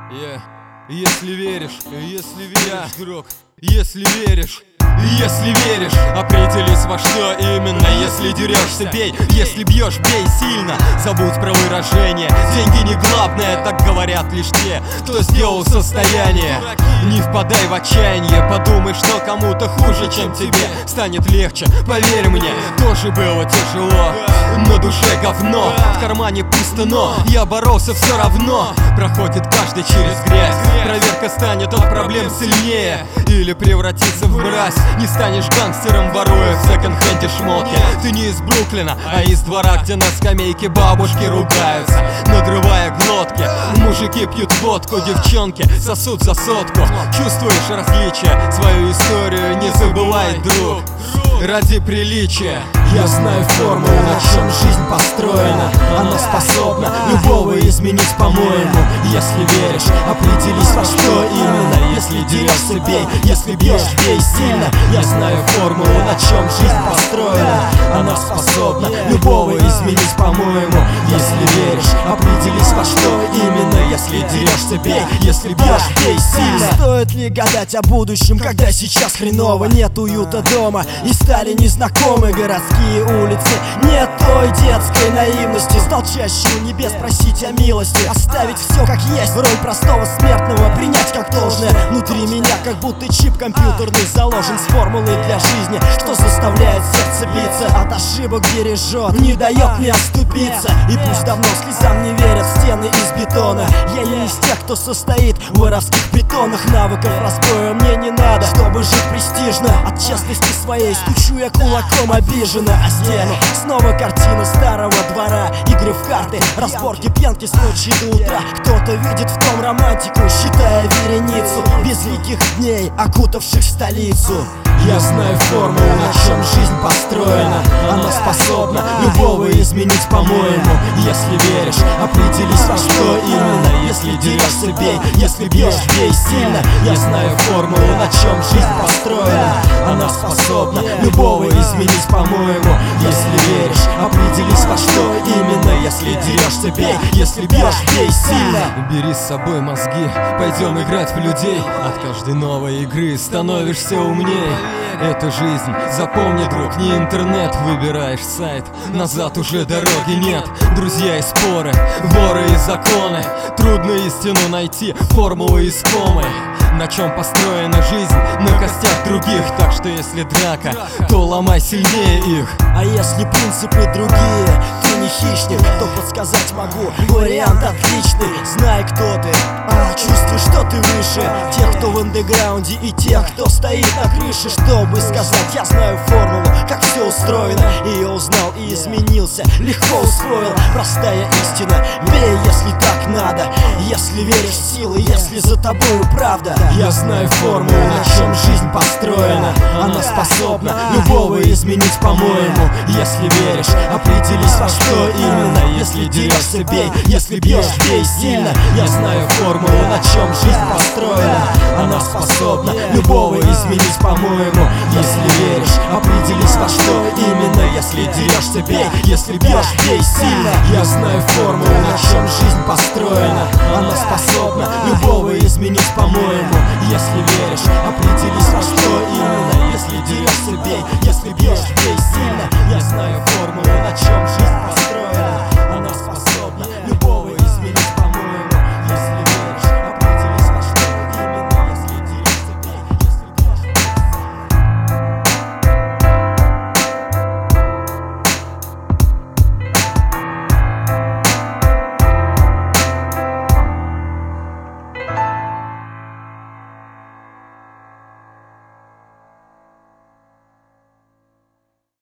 Если веришь, друг, если веришь, определись во что именно. Если дерешься, бей, если бьешь, бей сильно. Забудь про выражение, деньги не главное, так говорят лишь те, кто сделал состояние. Не впадай в отчаяние, подумай, что кому-то хуже, чем тебе. Станет легче, поверь мне, тоже было тяжело. На душе говно, в кармане пусто, но я боролся все равно. Проходит каждый через грязь, проверка станет от проблем сильнее. Или превратиться в мразь, не станешь гангстером, воруя в секонд-хенде шмотки. Ты не из Бруклина, а из двора, где на скамейке бабушки ругаются, надрывая глотки. Мужики пьют водку, девчонки сосут за сотку. Чувствуешь различия, свою историю не забывай, друг, ради приличия. Я знаю формулу, на чем жизнь построена. Она способна любого изменить, по-моему. Если веришь, определись во что именно. Если дерешься, бей, если бьешь, бей сильно. Я знаю формулу, на чем жизнь построена. Она способна любого изменить, по-моему. Если веришь, определись во что именно. Если дерешься, бей, если бьешь, бей сильно. Стоит ли гадать о будущем, когда сейчас хреново? Нет уюта дома и стали незнакомы городские улицы. Нет той детской наивности, стал чаще у небес просить о милости. Оставить все как есть, роль простого смертного принять как должное. Внутри меня как будто чип компьютерный заложен с формулой для жизни, что заставляет сердце биться, от ошибок бережет, не дает мне оступиться. И пусть давно слезам не верят стены из бетона, я не из тех, кто состоит в воровских притонах. Навыков разбоя мне не надо, чтобы жить престижно. От честности своей стучу я кулаком обиженно о стену. Снова картина старого двора, игры в карты, разборки, пьянки с ночи до утра. Кто-то видит в том романтику, считая вереницу безликих дней, окутавших столицу. Я знаю формулу, на чем жизнь построена. Она способна любого изменить, по-моему. Если веришь, определись во что именно. Если дерешься, бей, если бьешь, бей сильно. Я знаю формулу, на чем жизнь построена. Она способна любого изменить, по-моему. Если веришь, определись во что именно. Если дерешься, бей, если бьешь, бей сильно. Бери с собой мозги, пойдем играть в людей. От каждой новой игры становишься умнее. Это жизнь, запомни, друг, не интернет. Выбираешь сайт, назад уже дороги нет. Друзья и споры, воры и законы. Трудно истину найти, формулы искомы. На чем построена жизнь? На костях других. Так что если драка, то ломай сильнее их. А если принципы другие, ты не хищник, то подсказать могу вариант отличный. Знай, кто ты, чувствуй, что ты выше тех, кто в андеграунде, и тех, кто стоит на крыше. Чтобы сказать, я знаю формулу, как все устроено. Ее узнал и изменился, легко усвоил. Простая истина, бей, если так надо. Если веришь в силы, если за тобою правда. Я знаю формулу, на чем жизнь построена. Она способна любого изменить, по-моему. Если веришь, определись во что именно. Если дерешься, бей, если бьешь, бей сильно. Я знаю формулу, на чем жизнь построена. Она способна любого изменить, по-моему. Если веришь, определись во что именно. Если дерешься, бей, если бьешь, бей сильно. Я знаю формулу, на чем жизнь